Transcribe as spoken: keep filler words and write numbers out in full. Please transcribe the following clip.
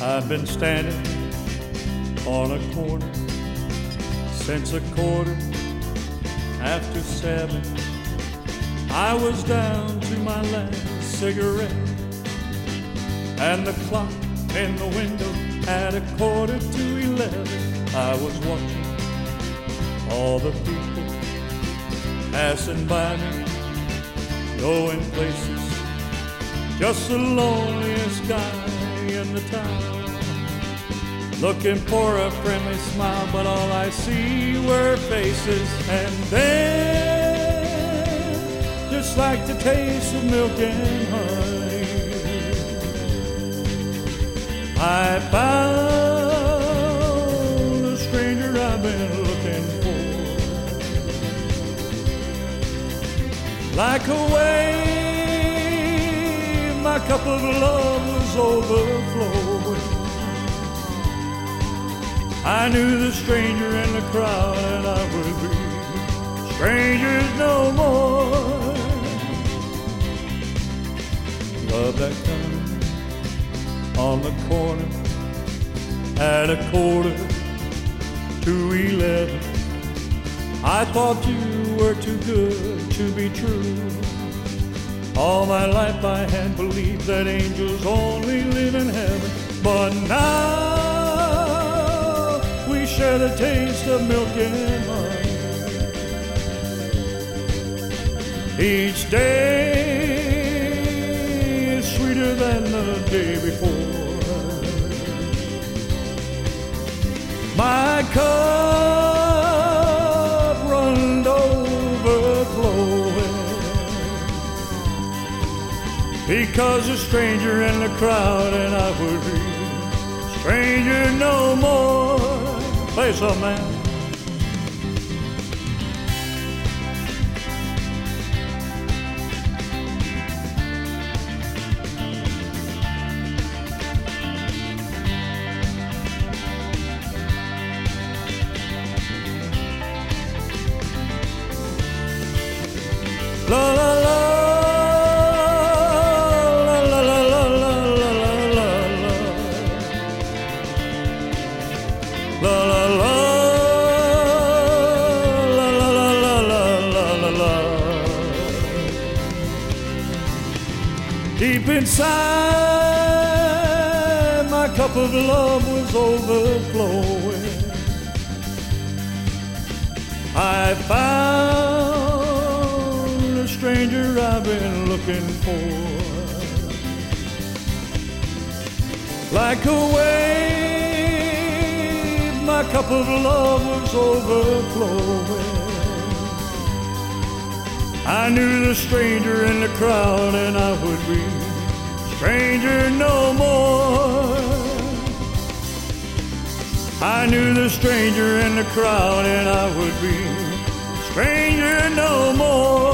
I've been standing on a corner since a quarter after seven. I was down to my last cigarette, and the clock in the window at a quarter to eleven. I was watching all the people passing by me, going places, just the loneliest guy in the town, looking for a friendly smile, but all I see were faces. And then, just like the taste of milk and honey, I found a stranger I've been looking for. Like a wave, my cup of love was overflowing. I knew the stranger in the crowd, and I would be strangers no more. Love that comes on the corner at a quarter to eleven. I thought you were too good to be true. All my life I had believed that angels only live in heaven, but now we share the taste of milk and honey. Each day is sweeter than the day before. My cup runned overflowing, because a stranger in the crowd, and I would be stranger no more. Play some, man. La la la. La la la, la la la la la la la la. Deep inside, my cup of love was overflowing. I found a stranger I've been looking for. Like a wave, my cup of love was overflowing. I knew the stranger in the crowd, and I would be stranger no more. I knew the stranger in the crowd, and I would be stranger no more.